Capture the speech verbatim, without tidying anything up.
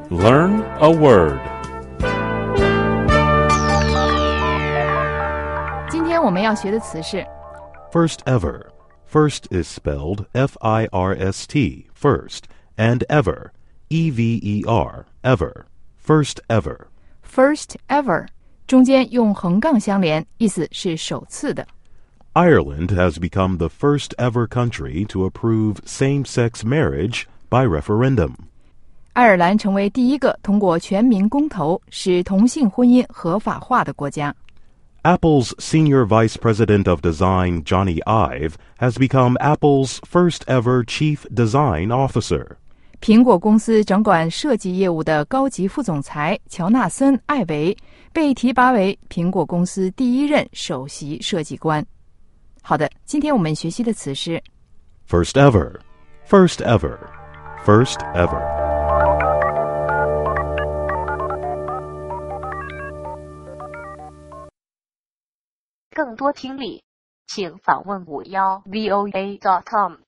Learn a word. 今天我们要学的词是 First ever. First is spelled F I R S T, first, and ever, E V E R, ever. First ever. first ever， 中间用横杠相连，意思是首次的。 Ireland has become the first ever country to approve same-sex marriage by referendum. 爱尔兰成为第一个通过全民公投使同性婚姻合法化的国家。 Apple's Senior Vice President of Design, Johnny Ive, has become Apple's first ever Chief Design Officer. 苹果公司掌管设计业务的高级副总裁乔纳森·艾维被提拔为苹果公司第一任首席设计官。好的，今天我们学习的词是 First ever. First ever. First ever. 更多听力，请访问五幺 V O A dot com。